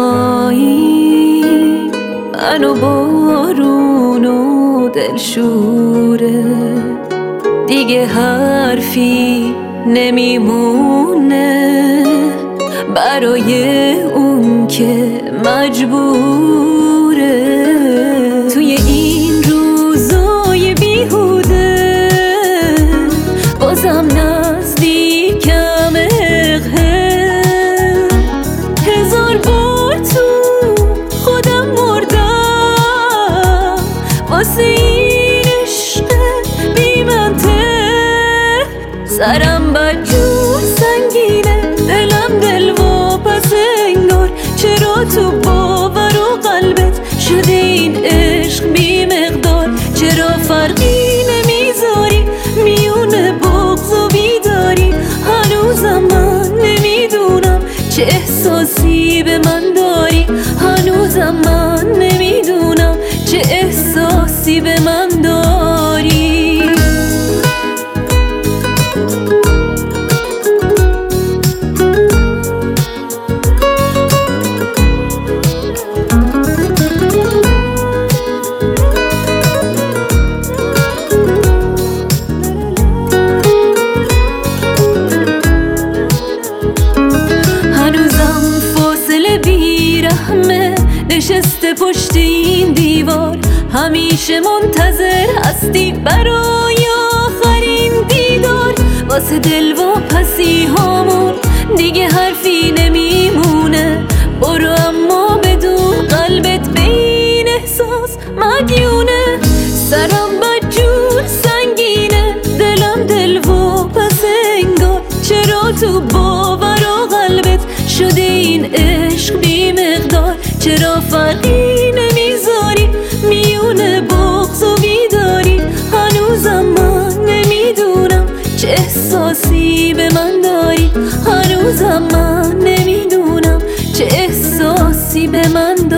تنهایی، من و بارون و دلشوره، دیگه حرفی نمیمونه برای اون که مجبوره. توی این روزای بیهوده بازم نزدیکم اقه، هزار بار تو خودم مردم واسه این عشق بی منطق. سرم بدجور سنگینه، دلم دل واپس انگار، چرا تو باور و قلبت شده این عشق بی مقدار؟ چرا فرقی نمیذاری میونه بغض و بیداری؟ هنوزم من نمیدونم چه احساسی به من داری، هنوزم من نمیدونم چه احساسی به من داری. نشسته پشت این دیوار، همیشه منتظر هستی برای آخرین دیدار. واسه دل واپسی هامون دیگه حرفی نمیمونه، برو اما بدون قلبت به این احساس مدیونه. سرم بدجور سنگینه، دلم دل واپس انگار، چرا تو باور و قلبت شده این عشق بی مقدار؟ چرا فرقی نمیذاری میونه بغض و بیداری؟ هنوزم من نمیدونم چه احساسی به من داری، هنوزم من نمیدونم چه احساسی به من داری.